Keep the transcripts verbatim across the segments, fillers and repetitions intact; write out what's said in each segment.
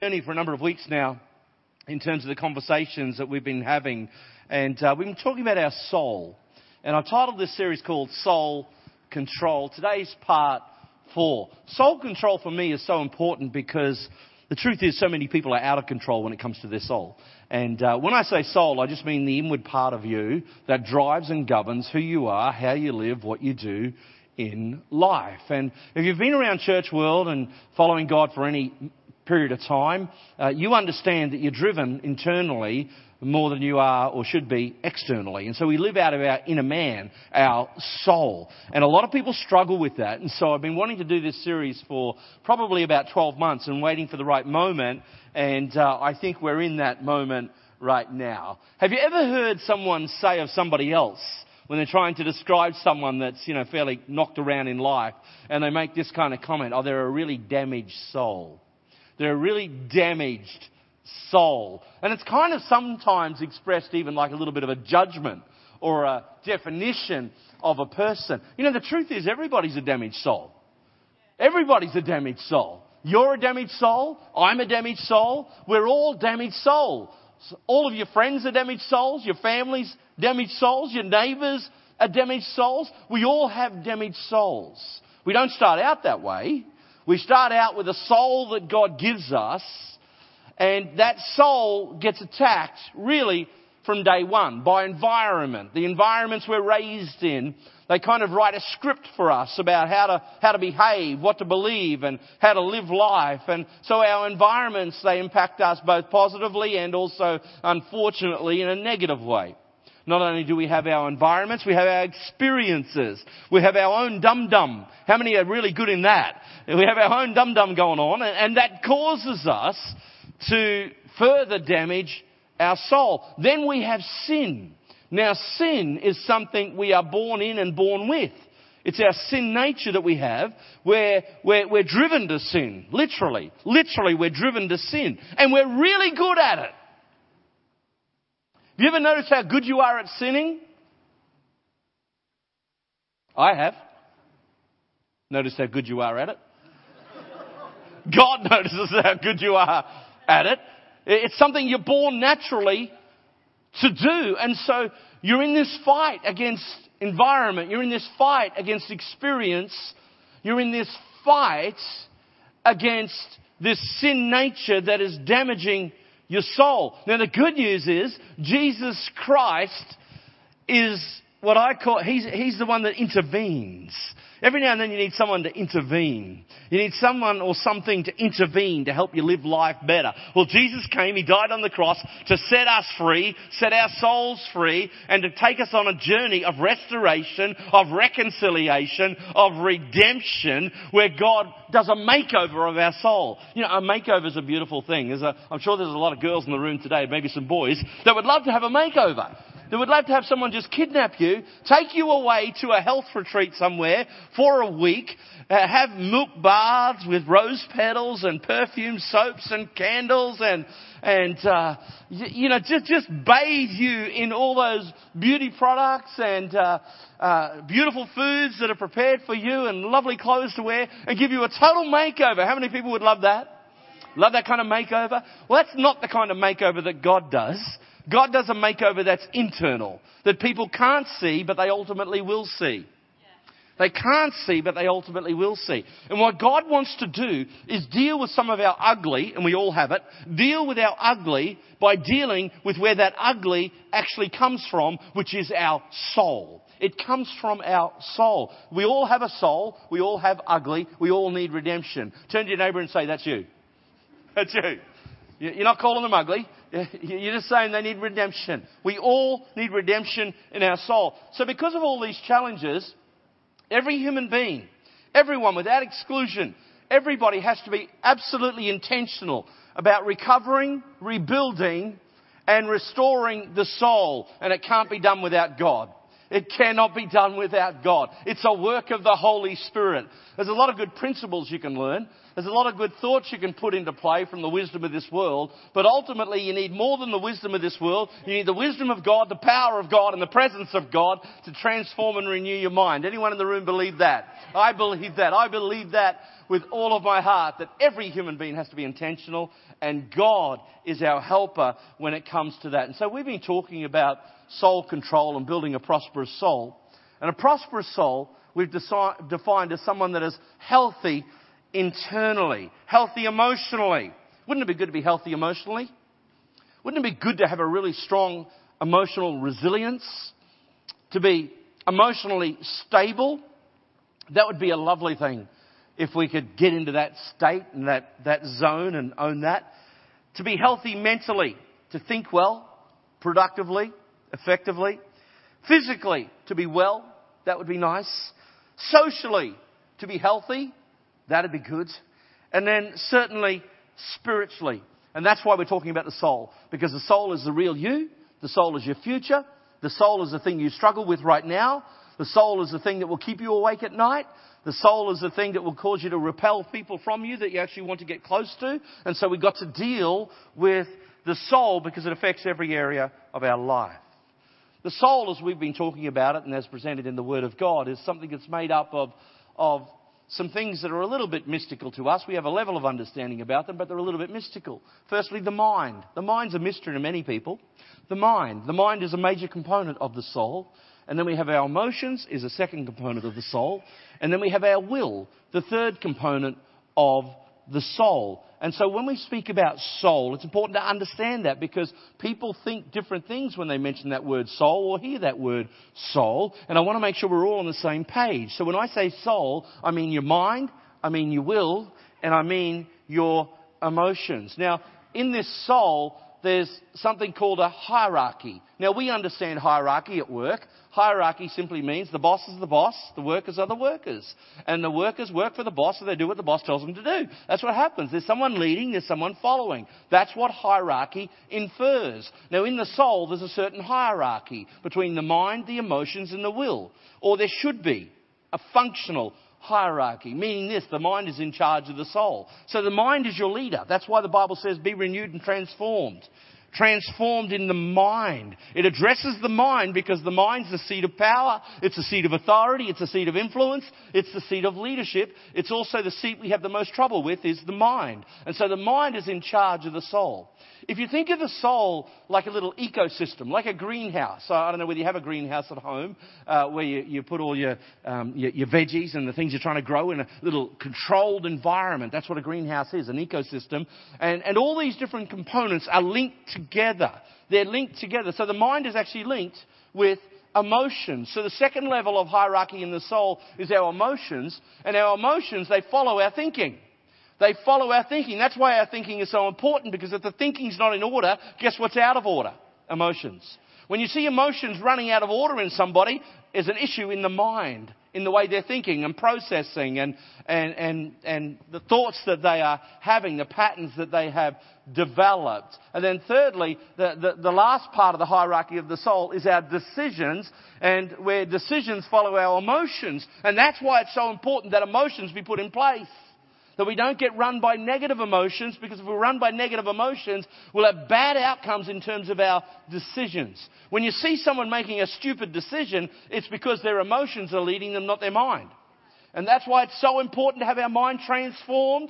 journey for a number of weeks now in terms of the conversations that we've been having, and uh, we've been talking about our soul. And I've titled this series called Soul Control. Today's part four. Soul control for me is so important because the truth is so many people are out of control when it comes to their soul. And uh, when I say soul, I just mean the inward part of you that drives and governs who you are, how you live, what you do in life. And if you've been around church world and following God for any period of time, uh, you understand that you're driven internally more than you are or should be externally. And so we live out of our inner man, our soul. And a lot of people struggle with that. And so I've been wanting to do this series for probably about twelve months and waiting for the right moment. And uh, I think we're in that moment right now. Have you ever heard someone say of somebody else when they're trying to describe someone that's, you know, fairly knocked around in life, and they make this kind of comment, oh, they're a really damaged soul. They're a really damaged soul. And it's kind of sometimes expressed even like a little bit of a judgment or a definition of a person. You know, the truth is everybody's a damaged soul. Everybody's a damaged soul. You're a damaged soul. I'm a damaged soul. We're all damaged souls. All of your friends are damaged souls. Your family's damaged souls. Your neighbours are damaged souls. We all have damaged souls. We don't start out that way. We start out with a soul that God gives us, and that soul gets attacked really from day one by environment. The environments we're raised in, they kind of write a script for us about how to how to behave, what to believe, and how to live life. And so our environments, they impact us both positively and also, unfortunately, in a negative way. Not only do we have our environments, we have our experiences. We have our own dum-dum. How many are really good in that? We have our own dum-dum going on, and that causes us to further damage our soul. Then we have sin. Now, sin is something we are born in and born with. It's our sin nature that we have, where we're, we're driven to sin. Literally. Literally, we're driven to sin. And we're really good at it. Have you ever noticed how good you are at sinning? I have. Noticed how good you are at it. God notices how good you are at it. It's something you're born naturally to do. And so you're in this fight against environment. You're in this fight against experience. You're in this fight against this sin nature that is damaging your soul. Now the good news is Jesus Christ is what I call, he's, he's the one that intervenes. Every now and then you need someone to intervene. You need someone or something to intervene to help you live life better. Well, Jesus came, He died on the cross to set us free, set our souls free, and to take us on a journey of restoration, of reconciliation, of redemption, where God does a makeover of our soul. You know, a makeover is a beautiful thing. There's a, I'm sure there's a lot of girls in the room today, maybe some boys, that would love to have a makeover. They would love to have someone just kidnap you, take you away to a health retreat somewhere for a week, uh, have milk baths with rose petals and perfume soaps and candles and, and uh, you, you know, just, just bathe you in all those beauty products and uh, uh, beautiful foods that are prepared for you and lovely clothes to wear and give you a total makeover. How many people would love that? Love that kind of makeover? Well, that's not the kind of makeover that God does. God does a makeover that's internal, that people can't see, but they ultimately will see. They can't see, but they ultimately will see. And what God wants to do is deal with some of our ugly, and we all have it, deal with our ugly by dealing with where that ugly actually comes from, which is our soul. It comes from our soul. We all have a soul. We all have ugly. We all need redemption. Turn to your neighbour and say, that's you. That's you. You're not calling them ugly. You're just saying they need redemption. We all need redemption in our soul. So because of all these challenges, every human being, everyone without exclusion, everybody has to be absolutely intentional about recovering, rebuilding, and restoring the soul. And it can't be done without God. It cannot be done without God. It's a work of the Holy Spirit. There's a lot of good principles you can learn. There's a lot of good thoughts you can put into play from the wisdom of this world. But ultimately, you need more than the wisdom of this world. You need the wisdom of God, the power of God, and the presence of God to transform and renew your mind. Anyone in the room believe that? I believe that. I believe that with all of my heart, that every human being has to be intentional And God is our helper when it comes to that. And so we've been talking about soul control and building a prosperous soul. And a prosperous soul we've deci- defined as someone that is healthy internally, healthy emotionally. Wouldn't it be good to be healthy emotionally? Wouldn't it be good to have a really strong emotional resilience? To be emotionally stable? That would be a lovely thing if we could get into that state and that, that zone and own that. To be healthy mentally, to think well, productively, effectively. Physically, to be well, that would be nice. Socially, to be healthy, that'd be good. And then certainly spiritually. And that's why we're talking about the soul. Because the soul is the real you. The soul is your future. The soul is the thing you struggle with right now. The soul is the thing that will keep you awake at night. The soul is the thing that will cause you to repel people from you that you actually want to get close to. And so we've got to deal with the soul because it affects every area of our life. The soul, as we've been talking about it and as presented in the Word of God, is something that's made up of, of some things that are a little bit mystical to us. We have a level of understanding about them, but they're a little bit mystical. Firstly, the mind. The mind's a mystery to many people. The mind. The mind is a major component of the soul. And then we have our emotions, is a second component of the soul. And then we have our will, the third component of the soul. And so when we speak about soul, it's important to understand that because people think different things when they mention that word soul or hear that word soul. And I want to make sure we're all on the same page. So when I say soul, I mean your mind, I mean your will, and I mean your emotions. Now, in this soul, there's something called a hierarchy. Now, we understand hierarchy at work. Hierarchy simply means the boss is the boss, the workers are the workers. And the workers work for the boss, so they do what the boss tells them to do. That's what happens. There's someone leading, there's someone following. That's what hierarchy infers. Now, in the soul, there's a certain hierarchy between the mind, the emotions, and the will. Or there should be a functional hierarchy, meaning this, the mind is in charge of the soul. So the mind is your leader. That's why the Bible says be renewed and transformed. Transformed in the mind. It addresses the mind because the mind's the seat of power. It's the seat of authority. It's the seat of influence. It's the seat of leadership. It's also the seat we have the most trouble with is the mind. And so the mind is in charge of the soul. If you think of the soul like a little ecosystem, like a greenhouse. So I don't know whether you have a greenhouse at home uh, where you, you put all your, um, your your veggies and the things you're trying to grow in a little controlled environment. That's what a greenhouse is, an ecosystem. And, and all these different components are linked together. They're linked together. So the mind is actually linked with emotions. So the second level of hierarchy in the soul is our emotions. And our emotions, they follow our thinking. They follow our thinking. That's why our thinking is so important, because if the thinking's not in order, guess what's out of order? Emotions. When you see emotions running out of order in somebody, there's an issue in the mind, in the way they're thinking and processing and, and, and, and the thoughts that they are having, the patterns that they have developed. And then thirdly, the, the, the last part of the hierarchy of the soul is our decisions, and where decisions follow our emotions. And that's why it's so important that emotions be put in place. That we don't get run by negative emotions, because if we run by negative emotions, we'll have bad outcomes in terms of our decisions. When you see someone making a stupid decision, it's because their emotions are leading them, not their mind. And that's why it's so important to have our mind transformed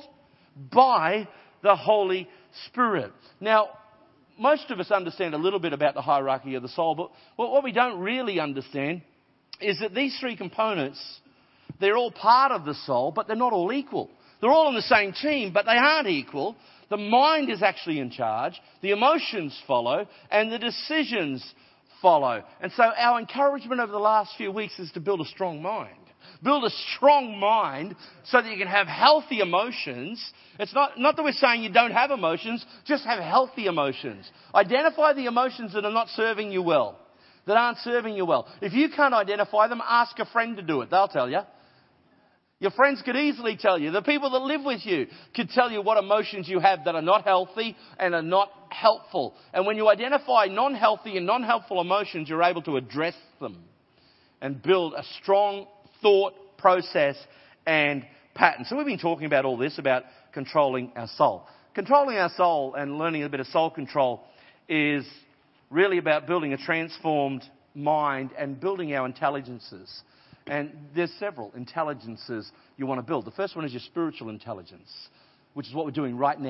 by the Holy Spirit. Now, most of us understand a little bit about the hierarchy of the soul, but what we don't really understand is that these three components, they're all part of the soul, but they're not all equal. They're all on the same team, but they aren't equal. The mind is actually in charge. The emotions follow, and the decisions follow. And so our encouragement over the last few weeks is to build a strong mind. Build a strong mind so that you can have healthy emotions. It's not, not that we're saying you don't have emotions, just have healthy emotions. Identify the emotions that are not serving you well, that aren't serving you well. If you can't identify them, ask a friend to do it. They'll tell you. Your friends could easily tell you. The people that live with you could tell you what emotions you have that are not healthy and are not helpful. And when you identify non-healthy and non-helpful emotions, you're able to address them and build a strong thought process and pattern. So we've been talking about all this, about controlling our soul. Controlling our soul and learning a bit of soul control is really about building a transformed mind and building our intelligences. And there's several intelligences you want to build. The first one is your spiritual intelligence, which is what we're doing right now.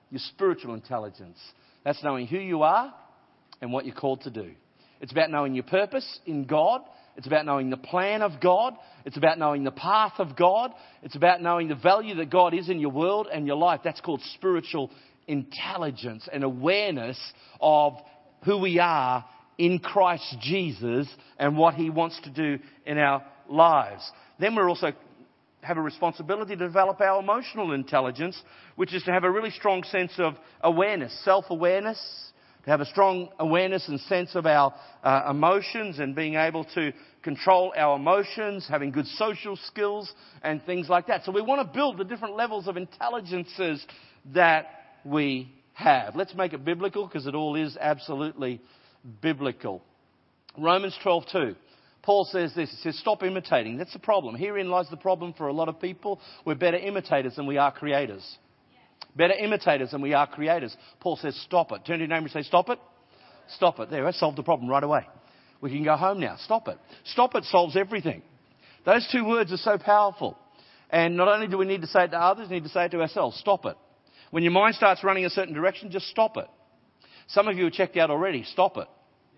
your spiritual intelligence. That's knowing who you are and what you're called to do. It's about knowing your purpose in God. It's about knowing the plan of God. It's about knowing the path of God. It's about knowing the value that God is in your world and your life. That's called spiritual intelligence and awareness of who we are in Christ Jesus and what He wants to do in our lives. Then we're also have a responsibility to develop our emotional intelligence, which is to have a really strong sense of awareness, self-awareness, to have a strong awareness and sense of our uh, emotions and being able to control our emotions, having good social skills and things like that. So we want to build the different levels of intelligences that we have. Let's make it biblical, because it all is absolutely biblical. Romans twelve two. Paul says this. He says, stop imitating. That's the problem. Herein lies the problem for a lot of people. We're better imitators than we are creators. Better imitators than we are creators. Paul says, stop it. Turn to your neighbour and say, stop it. Stop it. There, I solved the problem right away. We can go home now. Stop it. Stop it solves everything. Those two words are so powerful. And not only do we need to say it to others, we need to say it to ourselves. Stop it. When your mind starts running a certain direction, just stop it. Some of you are checked out already. Stop it.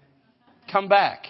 Come back.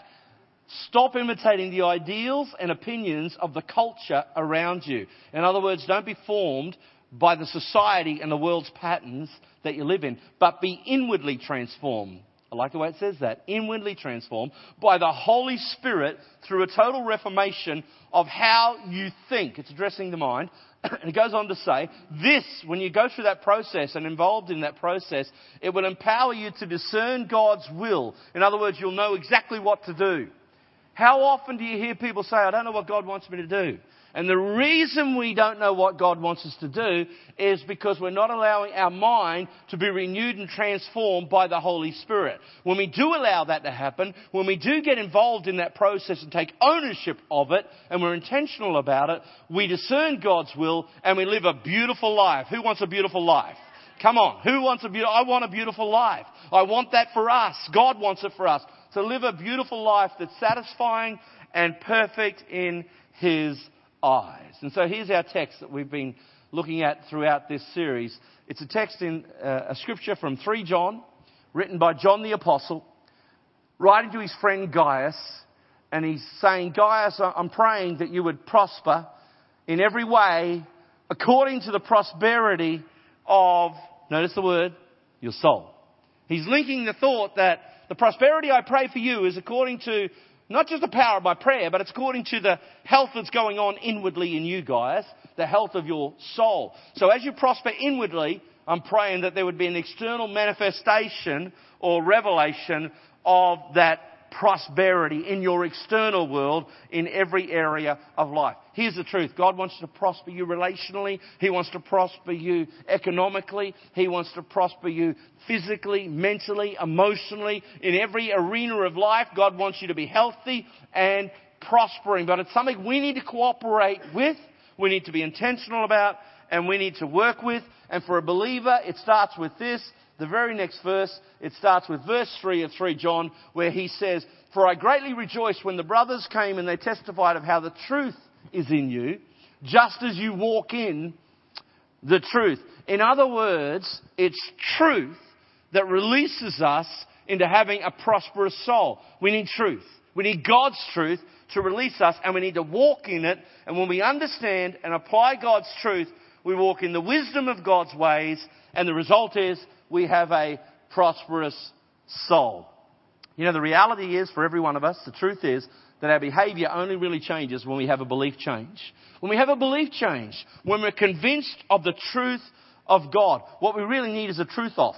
Stop imitating the ideals and opinions of the culture around you. In other words, don't be formed by the society and the world's patterns that you live in, but be inwardly transformed. I like the way it says that. Inwardly transformed by the Holy Spirit through a total reformation of how you think. It's addressing the mind. And it goes on to say, this, when you go through that process and involved in that process, it will empower you to discern God's will. In other words, you'll know exactly what to do. How often do you hear people say, I don't know what God wants me to do? And the reason we don't know what God wants us to do is because we're not allowing our mind to be renewed and transformed by the Holy Spirit. When we do allow that to happen, when we do get involved in that process and take ownership of it, and we're intentional about it, we discern God's will and we live a beautiful life. Who wants a beautiful life? Come on. Who wants a beautiful? I want a beautiful life. I want that for us. God wants it for us. To live a beautiful life that's satisfying and perfect in His eyes. And so here's our text that we've been looking at throughout this series. It's a text in uh, a scripture from First John, written by John the Apostle, writing to his friend Gaius. And he's saying, Gaius, I'm praying that you would prosper in every way according to the prosperity of, notice the word, your soul. He's linking the thought that the prosperity I pray for you is according to not just the power of my prayer, but it's according to the health that's going on inwardly in you guys, the health of your soul. So as you prosper inwardly, I'm praying that there would be an external manifestation or revelation of that prosperity in your external world in every area of life. Here's the truth. God wants to prosper you relationally. He wants to prosper you economically. He wants to prosper you physically, mentally, emotionally. In every arena of life, God wants you to be healthy and prospering. But it's something we need to cooperate with, we need to be intentional about, and we need to work with. And for a believer, it starts with this. The very next verse, it starts with verse three of First John, where he says, for I greatly rejoiced when the brothers came and they testified of how the truth is in you, just as you walk in the truth. In other words, it's truth that releases us into having a prosperous soul. We need truth. We need God's truth to release us, and we need to walk in it. And when we understand and apply God's truth, we walk in the wisdom of God's ways, and the result is we have a prosperous soul. You know, the reality is for every one of us, the truth is that our behaviour only really changes when we have a belief change. When we have a belief change, when we're convinced of the truth of God, what we really need is a truth off.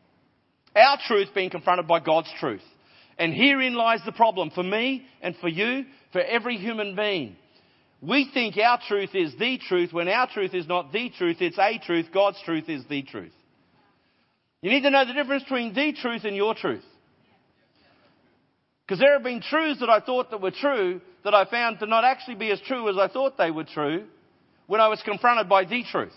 Our truth being confronted by God's truth. And herein lies the problem for me and for you, for every human being. We think our truth is the truth when our truth is not the truth, it's a truth. God's truth is the truth. You need to know the difference between the truth and your truth. Because there have been truths that I thought that were true that I found to not actually be as true as I thought they were true when I was confronted by the truth.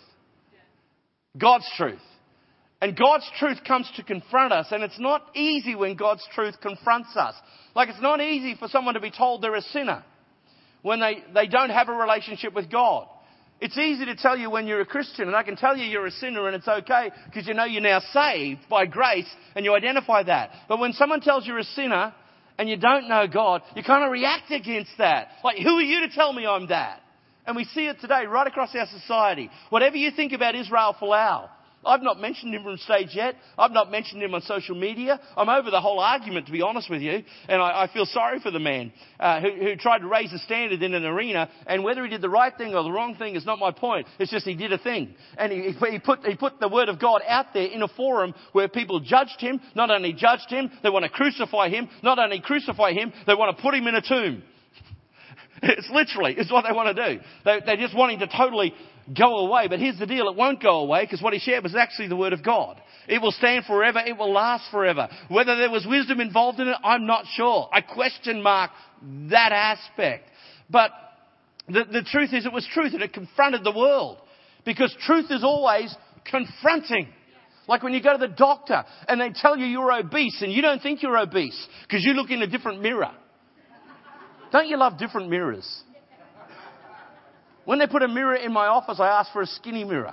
God's truth. And God's truth comes to confront us, and it's not easy when God's truth confronts us. Like it's not easy for someone to be told they're a sinner when they, they don't have a relationship with God. It's easy to tell you when you're a Christian, and I can tell you you're a sinner and it's okay because you know you're now saved by grace and you identify that. But when someone tells you're a sinner and you don't know God, you kind of react against that. Like, who are you to tell me I'm that? And we see it today right across our society. Whatever you think about Israel Folau, I've not mentioned him from stage yet. I've not mentioned him on social media. I'm over the whole argument, to be honest with you. And I, I feel sorry for the man uh, who, who tried to raise the standard in an arena. And whether he did the right thing or the wrong thing is not my point. It's just he did a thing. And he, he, put, he put the word of God out there in a forum where people judged him. Not only judged him, they want to crucify him. Not only crucify him, they want to put him in a tomb. It's literally, it's what they want to do. They, they're just wanting to totally go away. But here's the deal, it won't go away because what he shared was actually the word of God. It will stand forever, it will last forever. Whether there was wisdom involved in it, I'm not sure. I question mark that aspect. But the, the truth is it was truth and it confronted the world. Because truth is always confronting. Like when you go to the doctor and they tell you you're obese and you don't think you're obese because you look in a different mirror. Don't you love different mirrors? When they put a mirror in my office, I ask for a skinny mirror.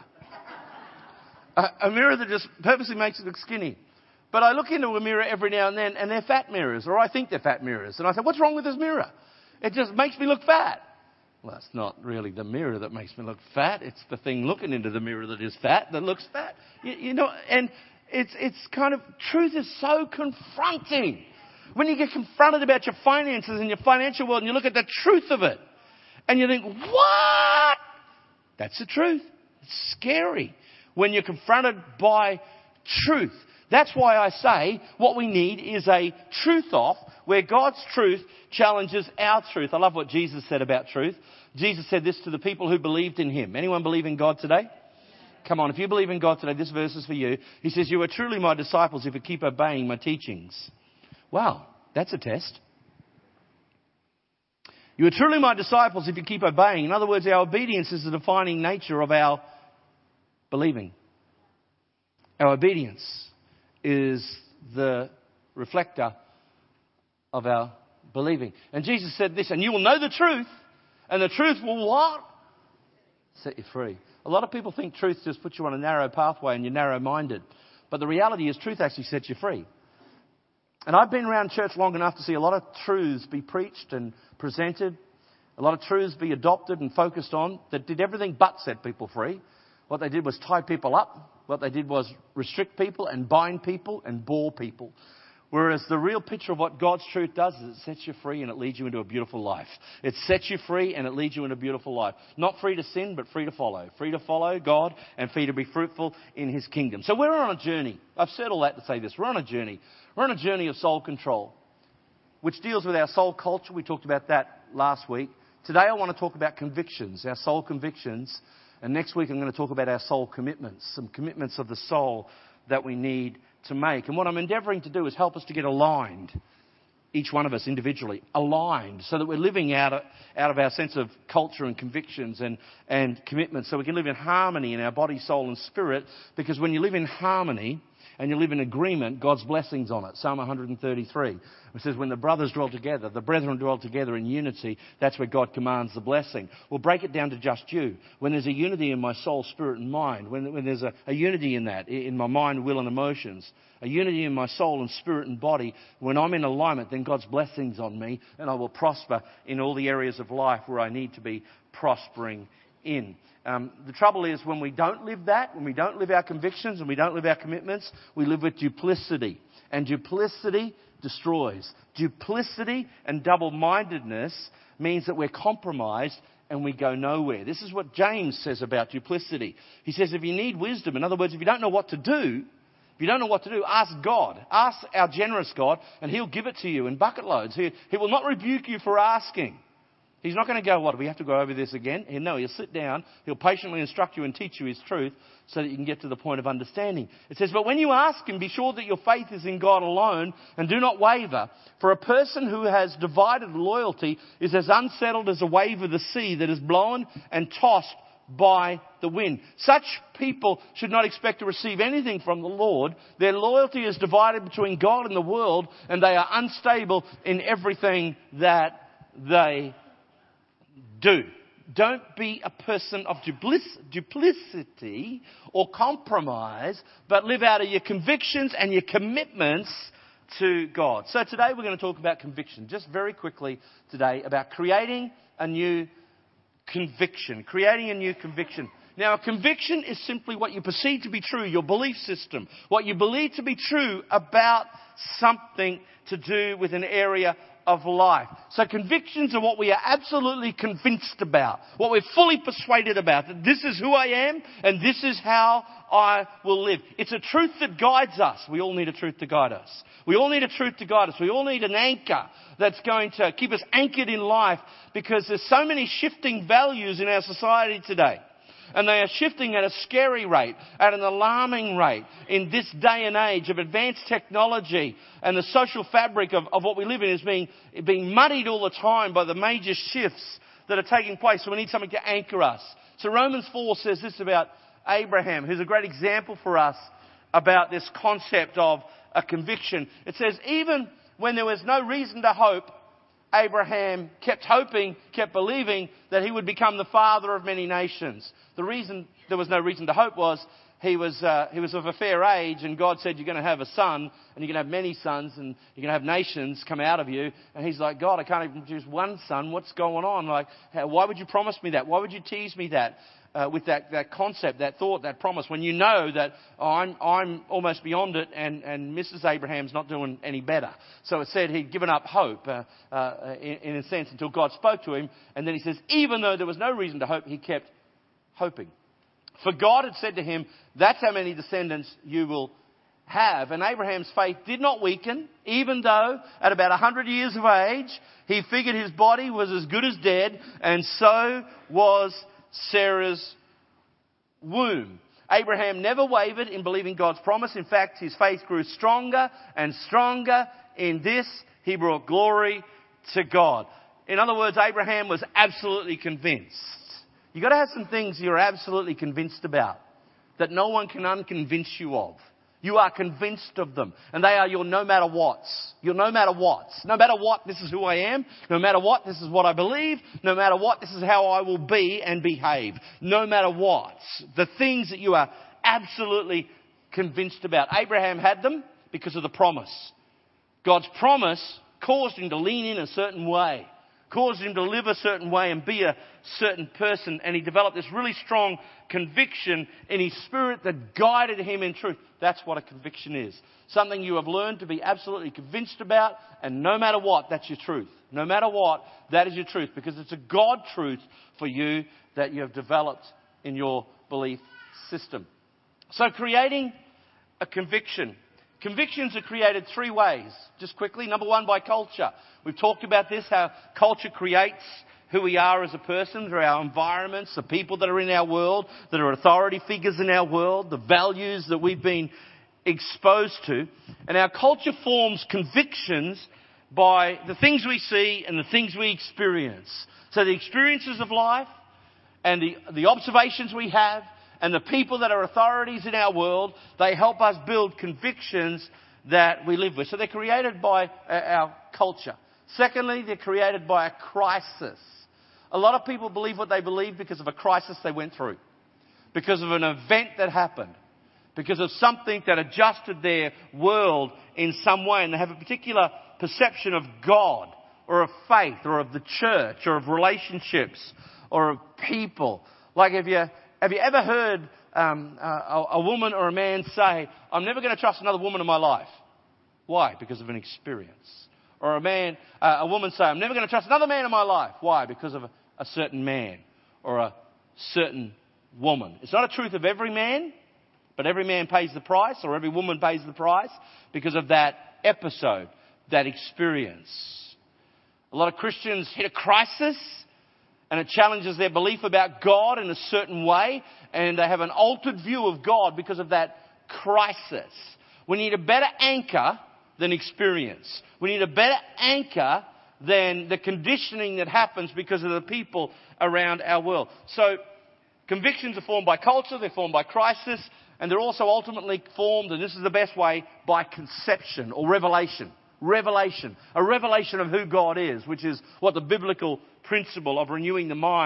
A, a mirror that just purposely makes it look skinny. But I look into a mirror every now and then and they're fat mirrors, or I think they're fat mirrors. And I say, what's wrong with this mirror? It just makes me look fat. Well, it's not really the mirror that makes me look fat. It's the thing looking into the mirror that is fat that looks fat. You, you know, and it's, it's kind of, truth is so confronting. When you get confronted about your finances and your financial world and you look at the truth of it and you think, what? That's the truth. It's scary when you're confronted by truth. That's why I say what we need is a truth off where God's truth challenges our truth. I love what Jesus said about truth. Jesus said this to the people who believed in him. Anyone believe in God today? Come on, if you believe in God today, this verse is for you. He says, you are truly my disciples if you keep obeying my teachings. Wow, that's a test. You are truly my disciples if you keep obeying. In other words, our obedience is the defining nature of our believing. Our obedience is the reflector of our believing. And Jesus said this, and you will know the truth, and the truth will what? Set you free. A lot of people think truth just puts you on a narrow pathway and you're narrow-minded. But the reality is truth actually sets you free. And I've been around church long enough to see a lot of truths be preached and presented, a lot of truths be adopted and focused on that did everything but set people free. What they did was tie people up. What they did was restrict people and bind people and bore people. Whereas the real picture of what God's truth does is it sets you free and it leads you into a beautiful life. It sets you free and it leads you into a beautiful life. Not free to sin, but free to follow. Free to follow God and free to be fruitful in his kingdom. So we're on a journey. I've said all that to say this. We're on a journey. We're on a journey of soul control, which deals with our soul culture. We talked about that last week. Today I want to talk about convictions, our soul convictions. And next week I'm going to talk about our soul commitments, some commitments of the soul that we need to make. And what I'm endeavouring to do is help us to get aligned, each one of us individually, aligned, so that we're living out of, out of our sense of culture and convictions and, and commitments, so we can live in harmony in our body, soul and spirit. Because when you live in harmony and you live in agreement, God's blessings on it. Psalm one thirty-three. It says, when the brothers dwell together, the brethren dwell together in unity, that's where God commands the blessing. We'll break it down to just you. When there's a unity in my soul, spirit and mind, when, when there's a, a unity in that, in my mind, will and emotions, a unity in my soul and spirit and body, when I'm in alignment, then God's blessings on me and I will prosper in all the areas of life where I need to be prospering in. Um, the trouble is when we don't live that, when we don't live our convictions and we don't live our commitments, we live with duplicity. And duplicity destroys. Duplicity and double-mindedness means that we're compromised and we go nowhere. This is what James says about duplicity. He says if you need wisdom, in other words, if you don't know what to do, if you don't know what to do, ask God. Ask our generous God and he'll give it to you in bucket loads. He, he will not rebuke you for asking. He's not going to go, what, do we have to go over this again? No, he'll sit down, he'll patiently instruct you and teach you his truth so that you can get to the point of understanding. It says, but when you ask him, be sure that your faith is in God alone and do not waver. For a person who has divided loyalty is as unsettled as a wave of the sea that is blown and tossed by the wind. Such people should not expect to receive anything from the Lord. Their loyalty is divided between God and the world, and they are unstable in everything that they do. don't be a person of duplic- duplicity or compromise, but live out of your convictions and your commitments to God. So today we're going to talk about conviction. Just very quickly today about creating a new conviction. Creating a new conviction. Now, a conviction is simply what you perceive to be true, your belief system. What you believe to be true about something to do with an area of life. So convictions are what we are absolutely convinced about. What we're fully persuaded about. That this is who I am and this is how I will live. It's a truth that guides us. We all need a truth to guide us. We all need a truth to guide us. We all need an anchor that's going to keep us anchored in life, because there's so many shifting values in our society today. And they are shifting at a scary rate, at an alarming rate in this day and age of advanced technology, and the social fabric of, of what we live in is being, being muddied all the time by the major shifts that are taking place. So we need something to anchor us. So Romans four says this about Abraham, who's a great example for us about this concept of a conviction. It says, even when there was no reason to hope, Abraham kept hoping, kept believing that he would become the father of many nations. The reason there was no reason to hope was he was uh, he was of a fair age, and God said, you're going to have a son, and you're going to have many sons, and you're going to have nations come out of you. And he's like, God, I can't even produce one son. What's going on? Like, why would you promise me that? Why would you tease me that? Uh, with that, that concept, that thought, that promise, when you know that oh, I'm, I'm almost beyond it, and, and Missus Abraham's not doing any better. So it said he'd given up hope, uh, uh, in, in a sense, until God spoke to him. And then he says, even though there was no reason to hope, he kept hoping. For God had said to him, that's how many descendants you will have. And Abraham's faith did not weaken, even though at about one hundred years of age, he figured his body was as good as dead, and so was Sarah's womb. Abraham never wavered in believing God's promise. In fact, his faith grew stronger and stronger. In this, he brought glory to God. In other words, Abraham was absolutely convinced. You've got to have some things you're absolutely convinced about that no one can unconvince you of. You are convinced of them. And they are your no matter whats. Your no matter whats. No matter what, this is who I am. No matter what, this is what I believe. No matter what, this is how I will be and behave. No matter what. The things that you are absolutely convinced about. Abraham had them because of the promise. God's promise caused him to lean in a certain way. Caused him to live a certain way and be a certain person. And he developed this really strong conviction in his spirit that guided him in truth. That's what a conviction is. Something you have learned to be absolutely convinced about, and no matter what, that's your truth. No matter what, that is your truth, because it's a God truth for you that you have developed in your belief system. So creating a conviction. Convictions are created three ways. Just quickly. Number one, by culture. We've talked about this, how culture creates who we are as a person through our environments, the people that are in our world, that are authority figures in our world, the values that we've been exposed to. And our culture forms convictions by the things we see and the things we experience. So the experiences of life and the, the observations we have and the people that are authorities in our world, they help us build convictions that we live with. So they're created by our culture. Secondly, they're created by a crisis. A lot of people believe what they believe because of a crisis they went through. Because of an event that happened. Because of something that adjusted their world in some way. And they have a particular perception of God, or of faith, or of the church, or of relationships, or of people. Like, have you, have you ever heard um, a, a woman or a man say, I'm never going to trust another woman in my life? Why? Because of an experience. Or a man, uh, a woman say, I'm never going to trust another man in my life. Why? Because of a, a certain man or a certain woman. It's not a truth of every man, but every man pays the price, or every woman pays the price because of that episode, that experience. A lot of Christians hit a crisis, and it challenges their belief about God in a certain way, and they have an altered view of God because of that crisis. We need a better anchor than experience. We need a better anchor than the conditioning that happens because of the people around our world. So convictions are formed by culture, they're formed by crisis, and they're also ultimately formed, and this is the best way, by conception or revelation. Revelation. A revelation of who God is, which is what the biblical principle of renewing the mind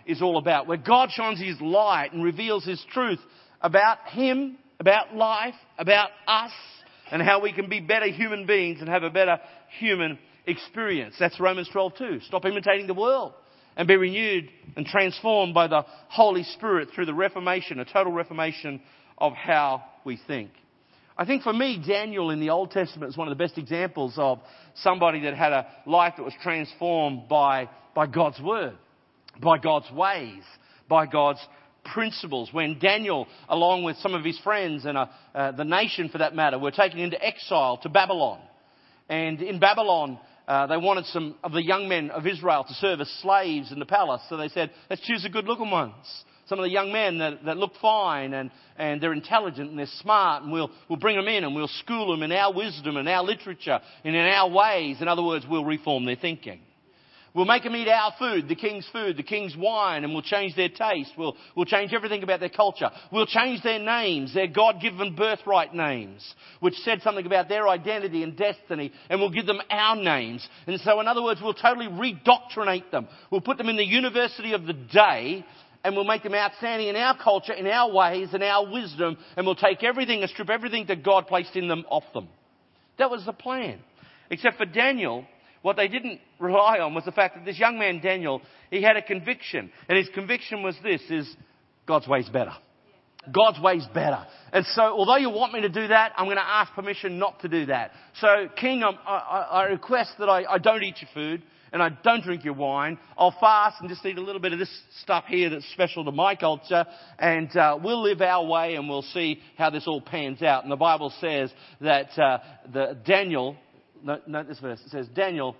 is all about, where God shines His light and reveals His truth about Him, about life, about us, and how we can be better human beings and have a better human experience. That's Romans twelve two. Stop imitating the world and be renewed and transformed by the Holy Spirit through the reformation, a total reformation of how we think. I think for me, Daniel in the Old Testament is one of the best examples of somebody that had a life that was transformed by, by God's Word, by God's ways, by God's principles. When Daniel, along with some of his friends and uh, uh, the nation for that matter, were taken into exile to Babylon. And in Babylon, uh, they wanted some of the young men of Israel to serve as slaves in the palace. So they said, let's choose the good looking ones. Some of the young men that, that look fine and, and they're intelligent and they're smart, and we'll, we'll bring them in and we'll school them in our wisdom and our literature and in our ways. In other words, we'll reform their thinking. We'll make them eat our food, the king's food, the king's wine, and we'll change their taste. We'll, we'll change everything about their culture. We'll change their names, their God-given birthright names, which said something about their identity and destiny, and we'll give them our names. And so, in other words, we'll totally redoctrinate them. We'll put them in the university of the day, and we'll make them outstanding in our culture, in our ways, in our wisdom, and we'll take everything and strip everything that God placed in them off them. That was the plan. Except for Daniel, what they didn't rely on was the fact that this young man, Daniel, he had a conviction. And his conviction was this, is God's way's better. God's way's better. And so, although you want me to do that, I'm going to ask permission not to do that. So, King, I'm, I, I request that I, I don't eat your food and I don't drink your wine. I'll fast and just eat a little bit of this stuff here that's special to my culture. And uh, we'll live our way and we'll see how this all pans out. And the Bible says that uh, the Daniel... Note, note this verse. It says, Daniel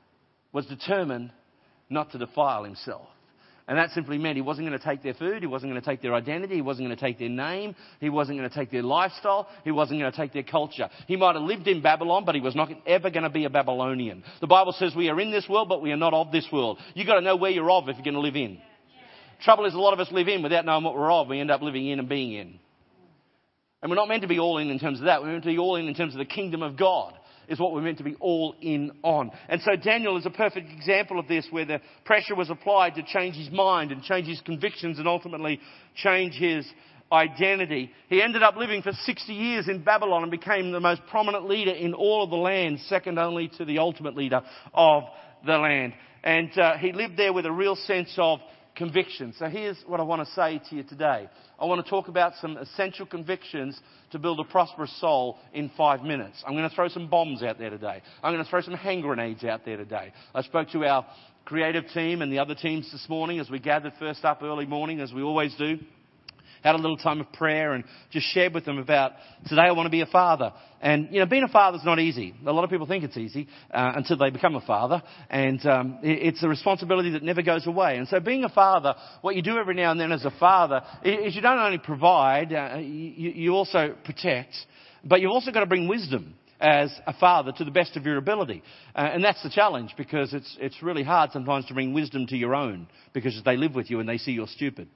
was determined not to defile himself. And that simply meant he wasn't going to take their food. He wasn't going to take their identity. He wasn't going to take their name. He wasn't going to take their lifestyle. He wasn't going to take their culture. He might have lived in Babylon, but he was not ever going to be a Babylonian. The Bible says we are in this world, but we are not of this world. You've got to know where you're of if you're going to live in. Yeah. Yeah. Trouble is, a lot of us live in without knowing what we're of. We end up living in and being in. And we're not meant to be all in in terms of that. We're meant to be all in in terms of the kingdom of God. Is what we're meant to be all in on. And so Daniel is a perfect example of this, where the pressure was applied to change his mind and change his convictions and ultimately change his identity. He ended up living for sixty years in Babylon and became the most prominent leader in all of the land, second only to the ultimate leader of the land. And uh, he lived there with a real sense of conviction. So here's what I want to say to you today. I want to talk about some essential convictions to build a prosperous soul in five minutes. I'm going to throw some bombs out there today. I'm going to throw some hand grenades out there today. I spoke to our creative team and the other teams this morning as we gathered first up early morning, as we always do. Had a little time of prayer and just shared with them about, today I want to be a father. And, you know, being a father is not easy. A lot of people think it's easy uh, until they become a father. And um, it, it's a responsibility that never goes away. And so being a father, what you do every now and then as a father is you don't only provide, uh, you, you also protect, but you've also got to bring wisdom as a father to the best of your ability. Uh, and that's the challenge, because it's, it's really hard sometimes to bring wisdom to your own, because they live with you and they see you're stupid.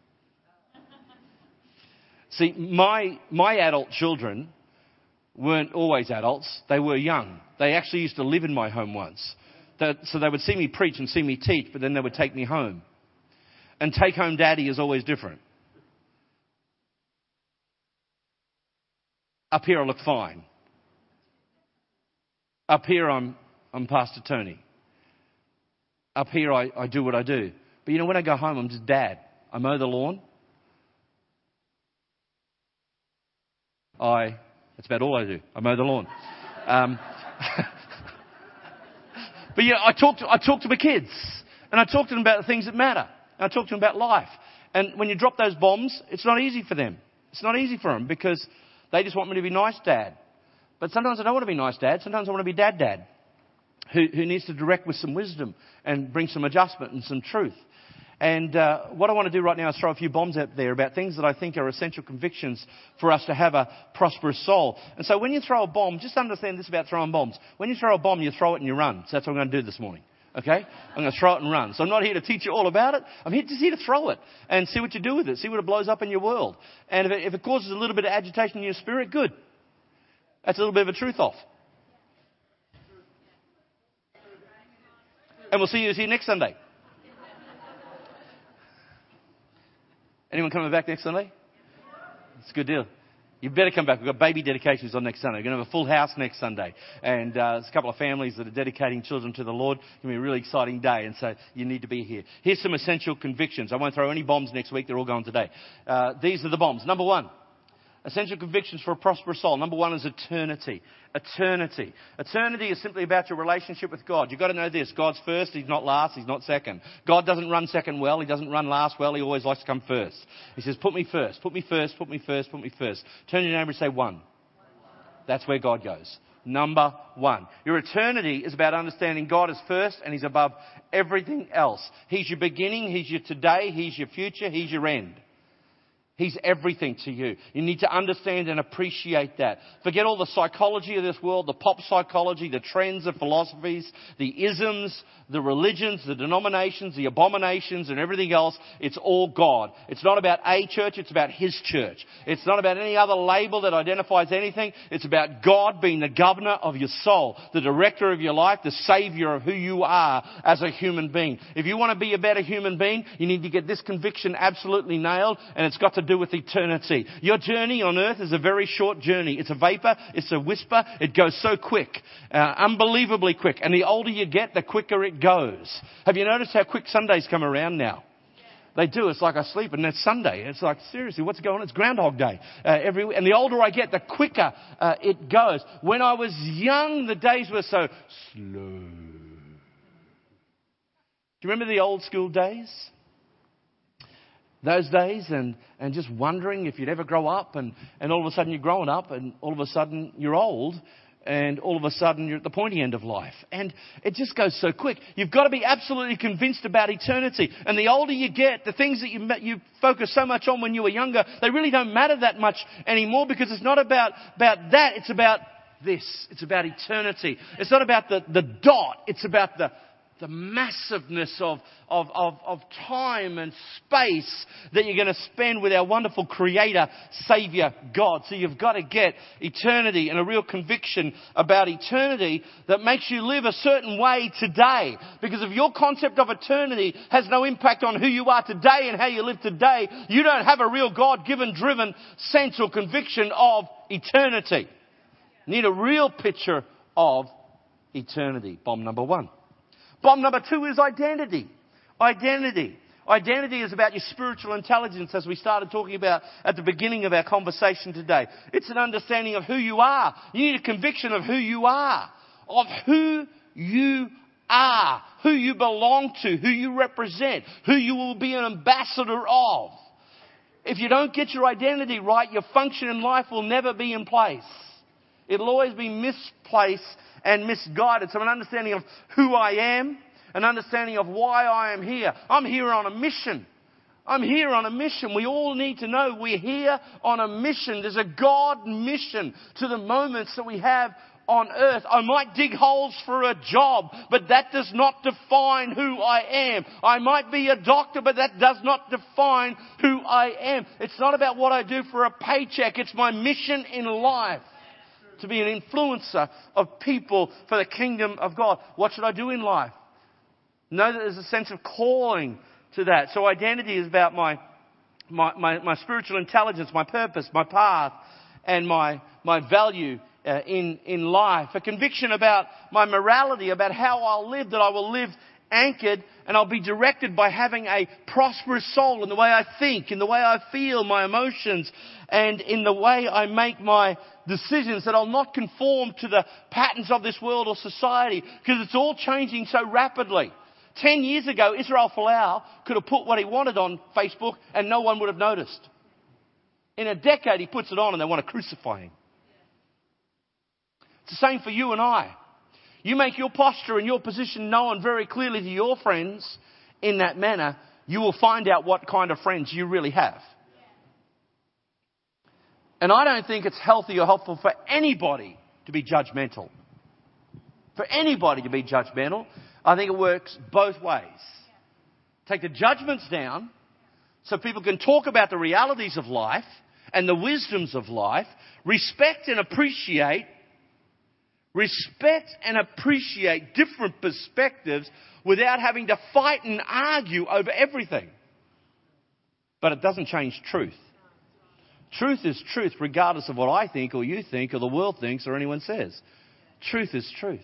See, my my adult children weren't always adults. They were young. They actually used to live in my home once. That, so they would see me preach and see me teach, but then they would take me home. And take-home daddy is always different. Up here I look fine. Up here I'm, I'm Pastor Tony. Up here I, I do what I do. But you know, when I go home, I'm just dad. I mow the lawn. I, that's about all I do. I mow the lawn. Um, but yeah, I talk to, I talk to my kids, and I talk to them about the things that matter. And I talk to them about life. And when you drop those bombs, it's not easy for them. It's not easy for them because they just want me to be nice dad. But sometimes I don't want to be nice dad. Sometimes I want to be dad dad, who, who needs to direct with some wisdom and bring some adjustment and some truth. And uh, what I want to do right now is throw a few bombs out there about things that I think are essential convictions for us to have a prosperous soul. And so when you throw a bomb, just understand this about throwing bombs. When you throw a bomb, you throw it and you run. So that's what I'm going to do this morning. Okay? I'm going to throw it and run. So I'm not here to teach you all about it. I'm here, just here to throw it and see what you do with it. See what it blows up in your world. And if it, if it causes a little bit of agitation in your spirit, good. That's a little bit of a truth off. And we'll see you, see you next Sunday. Anyone coming back next Sunday? It's a good deal. You better come back. We've got baby dedications on next Sunday. We're going to have a full house next Sunday. And uh, there's a couple of families that are dedicating children to the Lord. It's going to be a really exciting day. And so you need to be here. Here's some essential convictions. I won't throw any bombs next week. They're all going today. Uh, these are the bombs. Number one. Essential convictions for a prosperous soul. Number one is eternity. Eternity. Eternity is simply about your relationship with God. You've got to know this. God's first. He's not last. He's not second. God doesn't run second well. He doesn't run last well. He always likes to come first. He says, put me first. Put me first. Put me first. Put me first. Turn to your neighbour and say one. That's where God goes. Number one. Your eternity is about understanding God is first and He's above everything else. He's your beginning. He's your today. He's your future. He's your end. He's everything to you. You need to understand and appreciate that. Forget all the psychology of this world, the pop psychology, the trends of philosophies, the isms, the religions, the denominations, the abominations and everything else. It's all God. It's not about a church, it's about His church. It's not about any other label that identifies anything. It's about God being the governor of your soul, the director of your life, the savior of who you are as a human being. If you want to be a better human being, you need to get this conviction absolutely nailed, and it's got to do with eternity. Your journey on earth is a very short journey. It's a vapor. It's a whisper. It goes so quick, uh, unbelievably quick. And the older you get, the quicker it goes. Have you noticed how quick Sundays come around now? They do. It's like I sleep and it's Sunday. It's like, seriously, what's going on? It's Groundhog Day. Uh, every, and the older I get, the quicker uh, it goes. When I was young, the days were so slow. Do you remember the old school days? Those days, and, and just wondering if you'd ever grow up, and, and all of a sudden you're growing up, and all of a sudden you're old, and all of a sudden you're at the pointy end of life. And it just goes so quick. You've got to be absolutely convinced about eternity. And the older you get, the things that you, you focus so much on when you were younger, they really don't matter that much anymore, because it's not about, about that. It's about this. It's about eternity. It's not about the, the dot. It's about the The massiveness of, of, of, of time and space that you're going to spend with our wonderful Creator, Saviour, God. So you've got to get eternity and a real conviction about eternity that makes you live a certain way today. Because if your concept of eternity has no impact on who you are today and how you live today, you don't have a real God-given, driven sense or conviction of eternity. You need a real picture of eternity. Bomb number one. Bomb number two is identity. Identity. Identity is about your spiritual intelligence, as we started talking about at the beginning of our conversation today. It's an understanding of who you are. You need a conviction of who you are. Of who you are. Who you belong to. Who you represent. Who you will be an ambassador of. If you don't get your identity right, your function in life will never be in place. It'll always be misplaced and misguided. So an understanding of who I am, an understanding of why I am here. I'm here on a mission. I'm here on a mission. We all need to know we're here on a mission. There's a God mission to the moments that we have on earth. I might dig holes for a job, but that does not define who I am. I might be a doctor, but that does not define who I am. It's not about what I do for a paycheck. It's my mission in life. To be an influencer of people for the kingdom of God. What should I do in life? Know that there's a sense of calling to that. So identity is about my my, my, my spiritual intelligence, my purpose, my path, and my my value uh, in in life. A conviction about my morality, about how I'll live, that I will live anchored, and I'll be directed by having a prosperous soul in the way I think, in the way I feel, my emotions, and in the way I make my decisions, that I'll not conform to the patterns of this world or society, because it's all changing so rapidly. Ten years ago, Israel Folau could have put what he wanted on Facebook and no one would have noticed. In a decade, he puts it on and they want to crucify him. It's the same for you and I. You make your posture and your position known very clearly to your friends in that manner, you will find out what kind of friends you really have. And I don't think it's healthy or helpful for anybody to be judgmental. For anybody to be judgmental. I think it works both ways. Take the judgments down so people can talk about the realities of life and the wisdoms of life. Respect and appreciate Respect and appreciate different perspectives without having to fight and argue over everything. but it doesn't change truth. Truth is truth regardless of what I think or you think or the world thinks or anyone says. Truth is truth.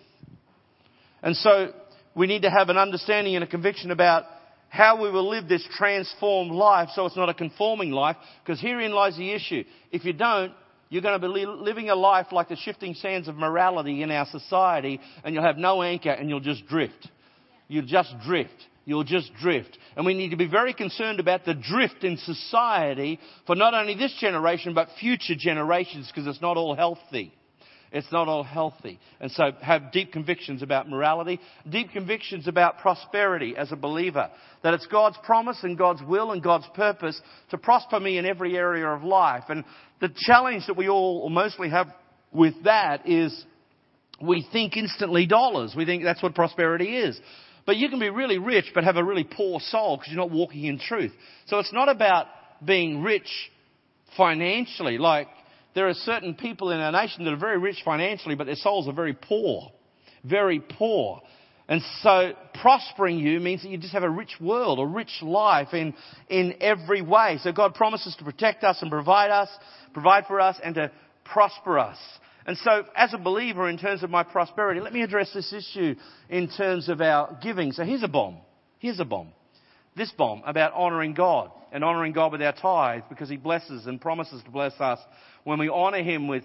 And so we need to have an understanding and a conviction about how we will live this transformed life so it's not a conforming life, because herein lies the issue. If you don't, you're going to be li- living a life like the shifting sands of morality in our society, and you'll have no anchor and you'll just drift. You'll just drift. You'll just drift. And we need to be very concerned about the drift in society for not only this generation but future generations, because it's not all healthy. It's not all healthy. And so have deep convictions about morality, deep convictions about prosperity as a believer. That it's God's promise and God's will and God's purpose to prosper me in every area of life. And the challenge that we all or mostly have with that is we think instantly dollars. We think that's what prosperity is. But you can be really rich but have a really poor soul because you're not walking in truth. So it's not about being rich financially. Like, there are certain people in our nation that are very rich financially, but their souls are very poor. Very poor. And so prospering you means that you just have a rich world, a rich life in, in every way. So God promises to protect us and provide us, provide for us and to prosper us. And so as a believer in terms of my prosperity, let me address this issue in terms of our giving. So here's a bomb. Here's a bomb. This bomb about honouring God and honouring God with our tithe, because He blesses and promises to bless us when we honour Him with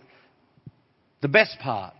the best part,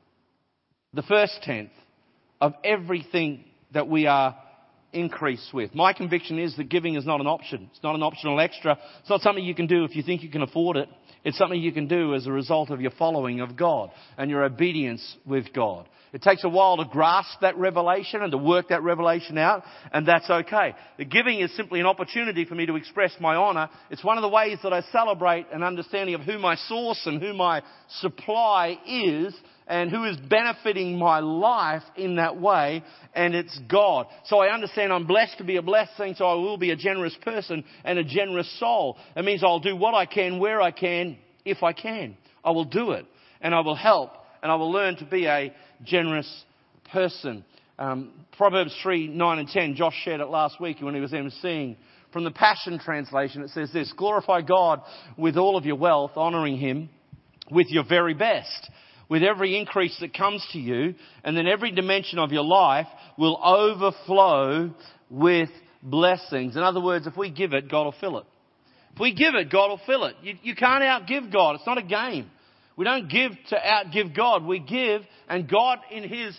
the first tenth of everything that we are increased with. My conviction is that giving is not an option. It's not an optional extra. It's not something you can do if you think you can afford it. It's something you can do as a result of your following of God and your obedience with God. It takes a while to grasp that revelation and to work that revelation out, and that's okay. The giving is simply an opportunity for me to express my honour. It's one of the ways that I celebrate an understanding of who my source and who my supply is, and who is benefiting my life in that way, and it's God. So I understand I'm blessed to be a blessing, so I will be a generous person and a generous soul. It means I'll do what I can, where I can, if I can. I will do it, and I will help, and I will learn to be a generous person. Um, Proverbs three, nine and ten, Josh shared it last week when he was emceeing. From the Passion Translation, it says this: glorify God with all of your wealth, honouring Him with your very best, with every increase that comes to you, and then every dimension of your life will overflow with blessings. In other words, if we give it, God will fill it. If we give it, God will fill it. You, you can't outgive God. It's not a game. We don't give to outgive God. We give, and God in His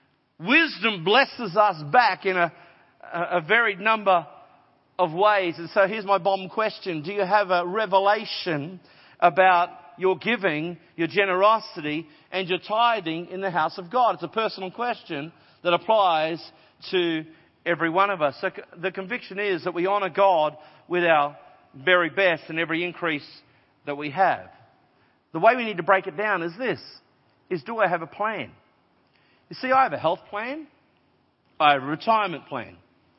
wisdom blesses us back in a, a, a varied number of ways. And so here's my bomb question. Do you have a revelation about your giving, your generosity, and your tithing in the house of God? It's a personal question that applies to every one of us. So the conviction is that we honour God with our very best and every increase that we have. The way we need to break it down is this, is do I have a plan? You see, I have a health plan. I have a retirement plan.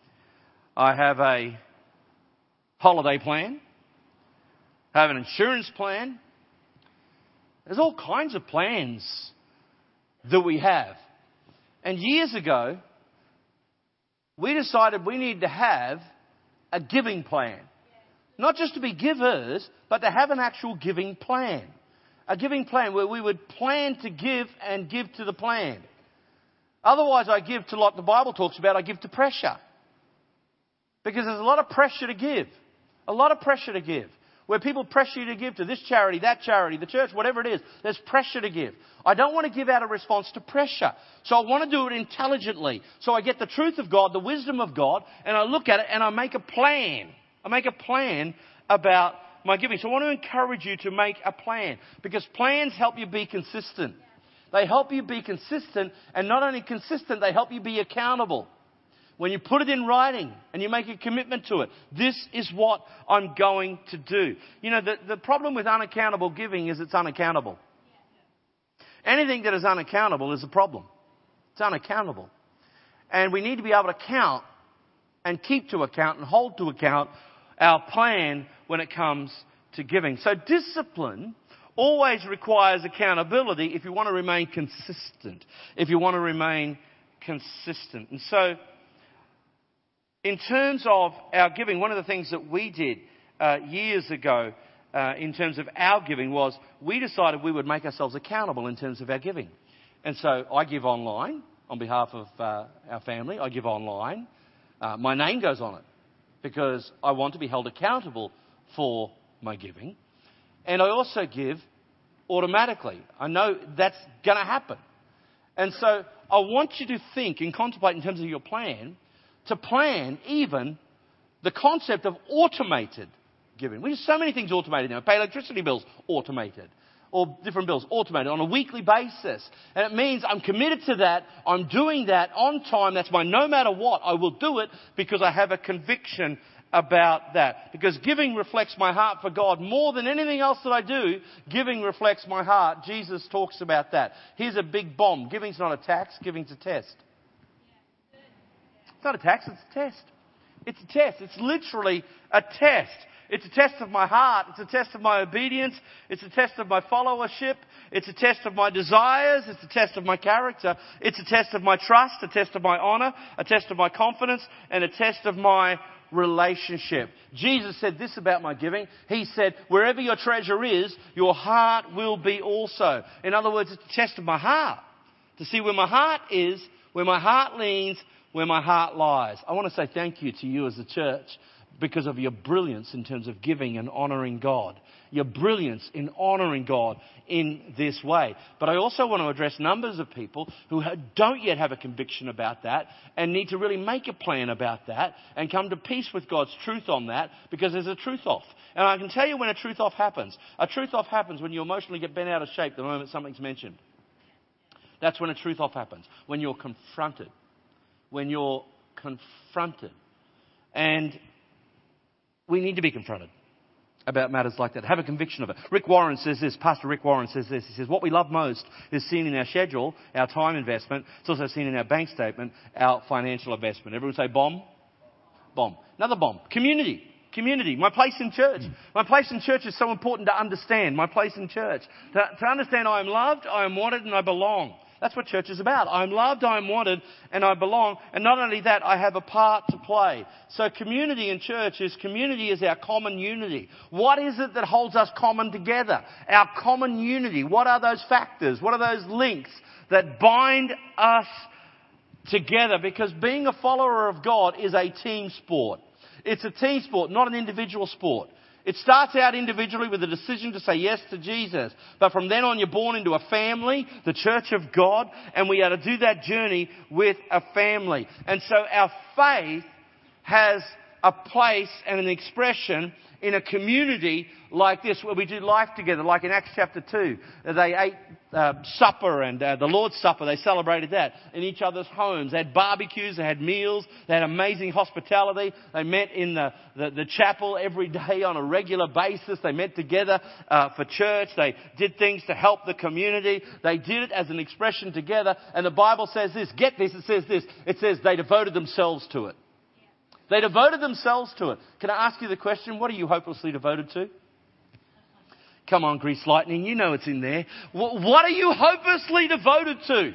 I have a holiday plan. I have an insurance plan. There's all kinds of plans that we have. And years ago, we decided we need to have a giving plan. Not just to be givers, but to have an actual giving plan. A giving plan where we would plan to give and give to the plan. Otherwise, I give to, like the Bible talks about, I give to pressure. Because there's a lot of pressure to give. A lot of pressure to give. Where people pressure you to give to this charity, that charity, the church, whatever it is. There's pressure to give. I don't want to give out a response to pressure. So I want to do it intelligently. So I get the truth of God, the wisdom of God, and I look at it and I make a plan. I make a plan about my giving. So I want to encourage you to make a plan. Because plans help you be consistent. They help you be consistent, and not only consistent, they help you be accountable. When you put it in writing and you make a commitment to it, this is what I'm going to do. You know, the, the problem with unaccountable giving is it's unaccountable. Anything that is unaccountable is a problem. It's unaccountable. And we need to be able to count and keep to account and hold to account our plan when it comes to giving. So discipline always requires accountability if you want to remain consistent. If you want to remain consistent. And so, in terms of our giving, one of the things that we did uh, years ago uh, in terms of our giving was we decided we would make ourselves accountable in terms of our giving. And so I give online on behalf of uh, our family. I give online. Uh, my name goes on it because I want to be held accountable for my giving. And I also give automatically. I know that's going to happen. And so I want you to think and contemplate in terms of your plan, to plan even the concept of automated giving. We do so many things automated now. Pay electricity bills, automated. Or different bills, automated on a weekly basis. And it means I'm committed to that. I'm doing that on time. That's my no matter what. I will do it because I have a conviction about that. Because giving reflects my heart for God more than anything else that I do. Giving reflects my heart. Jesus talks about that. Here's a big bomb. Giving's not a tax. Giving's a test. It's not a tax. It's a test. It's a test. It's literally a test. It's a test of my heart. It's a test of my obedience. It's a test of my followership. It's a test of my desires. It's a test of my character. It's a test of my trust, a test of my honour, a test of my confidence, and a test of my relationship. Jesus said this about my giving. He said, wherever your treasure is, your heart will be also. In other words, it's a test of my heart. To see where my heart is, where my heart leans, where my heart lies. I want to say thank you to you as a church because of your brilliance in terms of giving and honouring God. Your brilliance in honouring God in this way. But I also want to address numbers of people who don't yet have a conviction about that and need to really make a plan about that and come to peace with God's truth on that, because there's a truth off. And I can tell you when a truth off happens. A truth off happens when you emotionally get bent out of shape the moment something's mentioned. That's when a truth off happens. When you're confronted. When you're confronted. And we need to be confronted about matters like that. Have a conviction of it. Rick Warren says this. Pastor Rick Warren says this. He says, what we love most is seen in our schedule, our time investment. It's also seen in our bank statement, our financial investment. Everyone say bomb? Bomb. Another bomb. Community. Community. My place in church. My place in church is so important to understand. My place in church. To, to understand I am loved, I am wanted, and I belong. That's what church is about. I'm loved, I'm wanted, and I belong. And not only that, I have a part to play. So community in church is community is our common unity. What is it that holds us common together? Our common unity. What are those factors? What are those links that bind us together? Because being a follower of God is a team sport. It's a team sport, not an individual sport. It starts out individually with a decision to say yes to Jesus. But from then on, you're born into a family, the church of God, and we are to do that journey with a family. And so our faith has a place and an expression in a community like this, where we do life together, like in Acts chapter two. They ate uh, supper and uh, the Lord's Supper. They celebrated that in each other's homes. They had barbecues, they had meals, they had amazing hospitality. They met in the, the, the chapel every day on a regular basis. They met together uh, for church. They did things to help the community. They did it as an expression together. And the Bible says this, get this, it says this, it says they devoted themselves to it. They devoted themselves to it. Can I ask you the question, what are you hopelessly devoted to? Come on, Grease Lightning, you know it's in there. What are you hopelessly devoted to?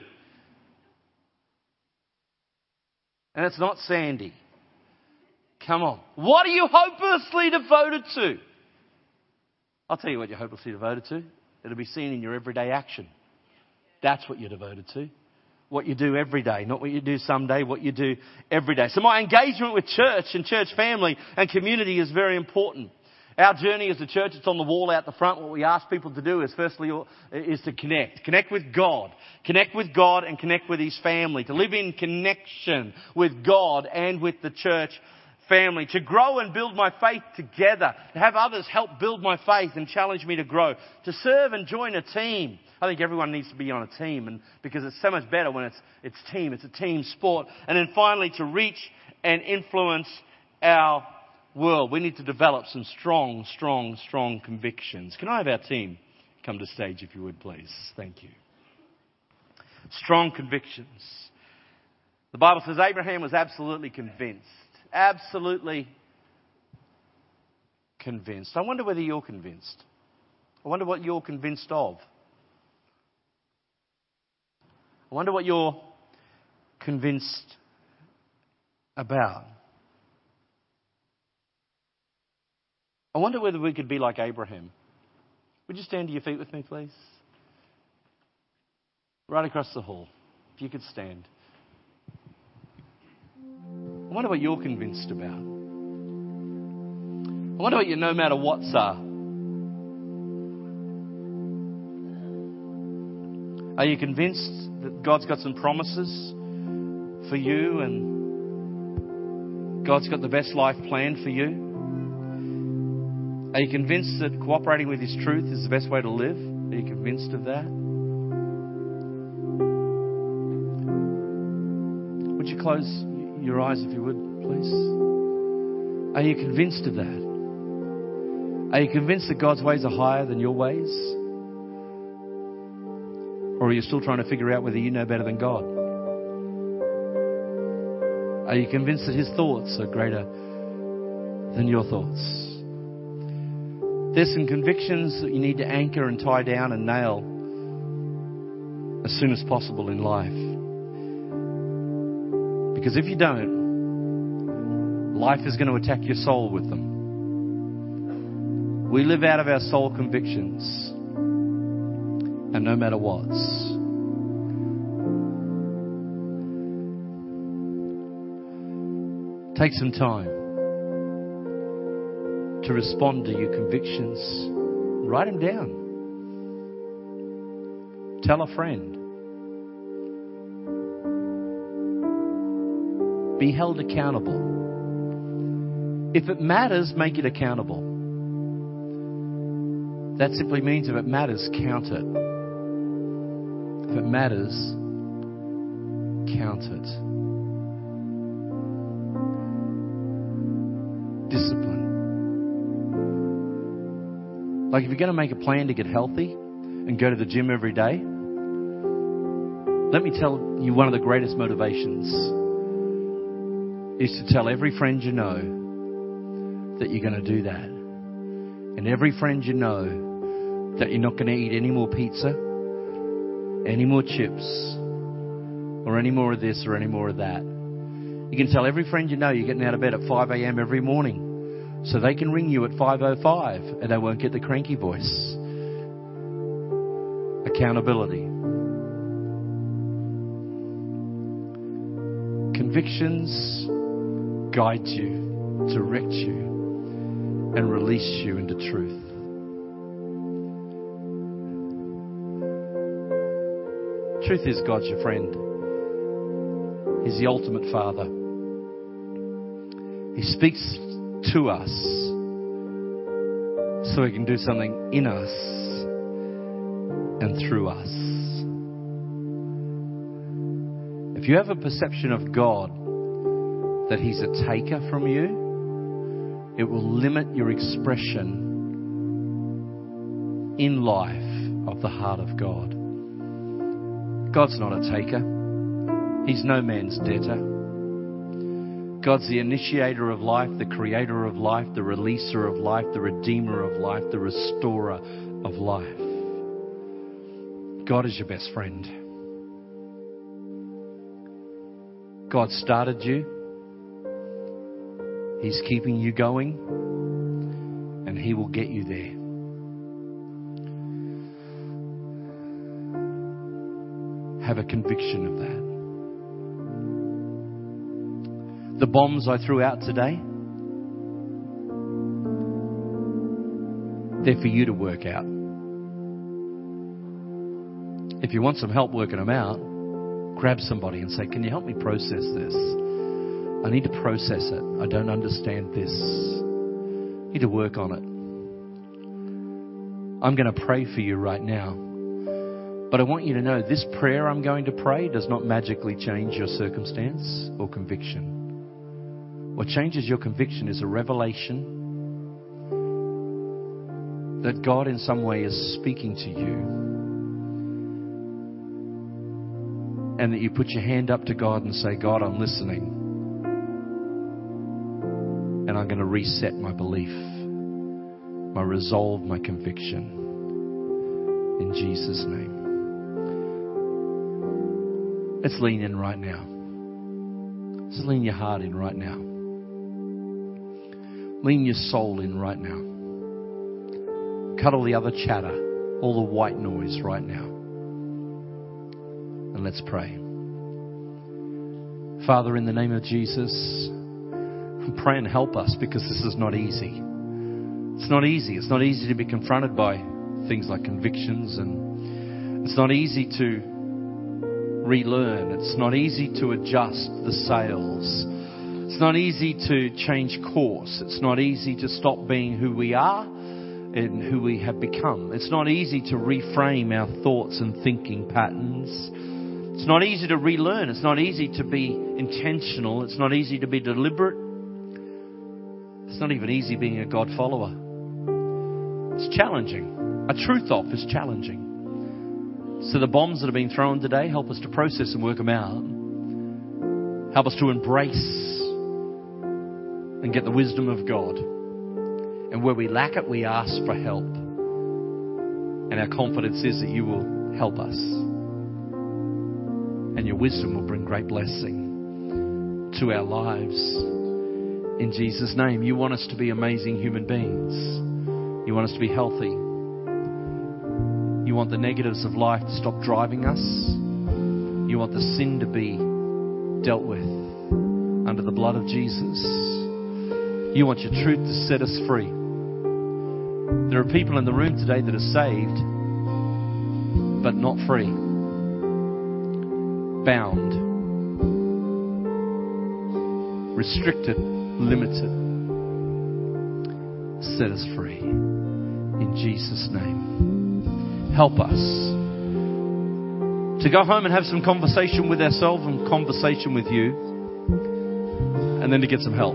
And it's not Sandy. Come on. What are you hopelessly devoted to? I'll tell you what you're hopelessly devoted to. It'll be seen in your everyday action. That's what you're devoted to. What you do every day, not what you do someday, what you do every day. So my engagement with church and church family and community is very important. Our journey as a church, it's on the wall out the front. What we ask people to do is firstly is to connect. Connect with God. Connect with God and connect with His family. To live in connection with God and with the church family. To grow and build my faith together. To have others help build my faith and challenge me to grow. To serve and join a team. I think everyone needs to be on a team, and because it's so much better when it's it's team. It's a team sport. And then finally, to reach and influence our world. We need to develop some strong, strong, strong convictions. Can I have our team come to stage, if you would, please? Thank you. Strong convictions. The Bible says Abraham was absolutely convinced. Absolutely convinced. I wonder whether you're convinced. I wonder what you're convinced of. I wonder what you're convinced about. I wonder whether we could be like Abraham. Would you stand to your feet with me, please? Right across the hall, if you could stand. I wonder what you're convinced about. I wonder what your no matter whats are. Are you convinced that God's got some promises for you and God's got the best life planned for you? Are you convinced that cooperating with His truth is the best way to live? Are you convinced of that? Would you close your eyes if you would, please? Are you convinced of that? Are you convinced that God's ways are higher than your ways? Or are you still trying to figure out whether you know better than God? Are you convinced that His thoughts are greater than your thoughts? There's some convictions that you need to anchor and tie down and nail as soon as possible in life. Because if you don't, life is going to attack your soul with them. We live out of our soul convictions. And no matter what. Take some time to respond to your convictions. Write them down. Tell a friend. Be held accountable. If it matters, make it accountable. That simply means if it matters, count it. If it matters, count it. Discipline. Like if you're going to make a plan to get healthy and go to the gym every day, let me tell you one of the greatest motivations is to tell every friend you know that you're going to do that. And every friend you know that you're not going to eat any more pizza, any more chips, or any more of this or any more of that. You can tell every friend you know you're getting out of bed at five a.m. every morning so they can ring you at five oh five and they won't get the cranky voice. Accountability. Convictions guide you, direct you, and release you into truth. Truth is, God's your friend. He's the ultimate Father. He speaks to us so He can do something in us and through us. If you have a perception of God that He's a taker from you, it will limit your expression in life of the heart of God. God's not a taker. He's no man's debtor. God's the initiator of life, the creator of life, the releaser of life, the redeemer of life, the restorer of life. God is your best friend. God started you. He's keeping you going, and He will get you there. Have a conviction of that. The bombs I threw out today, they're for you to work out. If you want some help working them out, grab somebody and say, can you help me process this? I need to process it. I don't understand this. I need to work on it. I'm going to pray for you right now. But I want you to know this prayer I'm going to pray does not magically change your circumstance or conviction. What changes your conviction is a revelation that God in some way is speaking to you. And that you put your hand up to God and say, God, I'm listening. And I'm going to reset my belief, my resolve, my conviction. In Jesus' name. Let's lean in right now. Let's lean your heart in right now. Lean your soul in right now. Cut all the other chatter, all the white noise right now. And let's pray. Father, in the name of Jesus, pray and help us, because this is not easy. It's not easy. It's not easy to be confronted by things like convictions, and it's not easy to relearn. It's not easy to adjust the sails. It's not easy to change course. It's not easy to stop being who we are and who we have become. It's not easy to reframe our thoughts and thinking patterns. It's not easy to relearn. It's not easy to be intentional. It's not easy to be deliberate. It's not even easy being a God follower. It's challenging. A truth off is challenging. So the bombs that are being thrown today, help us to process and work them out. Help us to embrace and get the wisdom of God. And where we lack it, we ask for help. And our confidence is that you will help us. And your wisdom will bring great blessing to our lives. In Jesus' name, you want us to be amazing human beings. You want us to be healthy. You want the negatives of life to stop driving us. You want the sin to be dealt with under the blood of Jesus. You want your truth to set us free. There are people in the room today that are saved, but not free. Bound. Restricted. Limited. Set us free. In Jesus' name. Help us to go home and have some conversation with ourselves and conversation with you, and then to get some help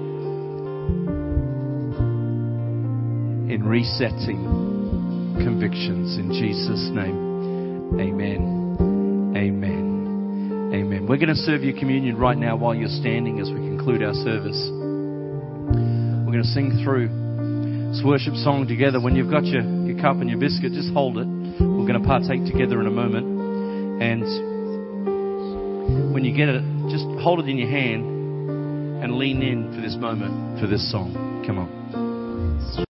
in resetting convictions. In Jesus' name. Amen. Amen. Amen. We're going to serve you communion right now while you're standing as we conclude our service. We're going to sing through this worship song together. When you've got your, your cup and your biscuit, just hold it. We're going to partake together in a moment. And when you get it, just hold it in your hand and lean in for this moment, for this song. Come on.